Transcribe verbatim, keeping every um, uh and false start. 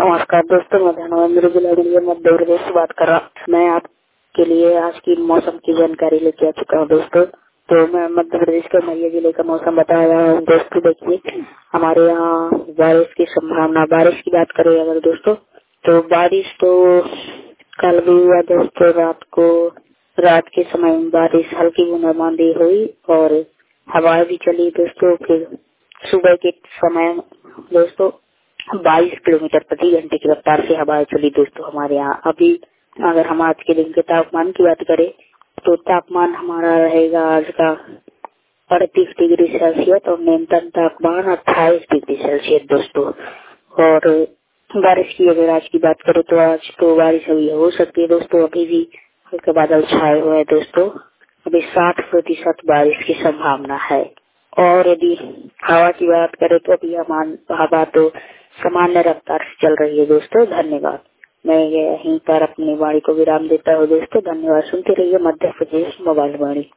नमस्कार दोस्तों, मैं धनवंत गुलाबी मध्य प्रदेश से बात कर रहा हूँ। मैं आपके लिए आज की मौसम की जानकारी लेके आ चुका हूँ दोस्तों। तो मैं मध्य प्रदेश के उमरिया जिले का मौसम बता रहा हूँ दोस्तों। देखिए, हमारे यहाँ बारिश की संभावना, बारिश की बात करें अगर दोस्तों, तो बारिश तो कल भी हुआ दोस्तों। रात को रात के समय में बारिश हल्की बूंदाबांदी हुई और हवाएं भी चली दोस्तों। फिर सुबह के समय दोस्तों बाईस किलोमीटर प्रति घंटे की रफ्तार से हवाएं चली दोस्तों हमारे यहाँ। अभी अगर हम आज के दिन के तापमान की बात करें तो तापमान हमारा रहेगा आज का अड़तीस डिग्री सेल्सियस और न्यूनतम तापमान अट्ठाईस डिग्री सेल्सियस दोस्तों। और बारिश की अगर आज की बात करें तो आज तो बारिश अभी हो सकती है दोस्तों। अभी भी हल्के बादल छाए हुए हैं दोस्तों। अभी साठ प्रतिशत बारिश की संभावना है। और यदि हवा की बात करें तो अभी हमान हवा तो सामान्य रफ्तार से चल रही है दोस्तों। धन्यवाद। मैं यहीं पर अपनी वाणी को विराम देता हूँ दोस्तों। धन्यवाद। सुनते रहिए मध्य प्रदेश मोबाइल वाणी।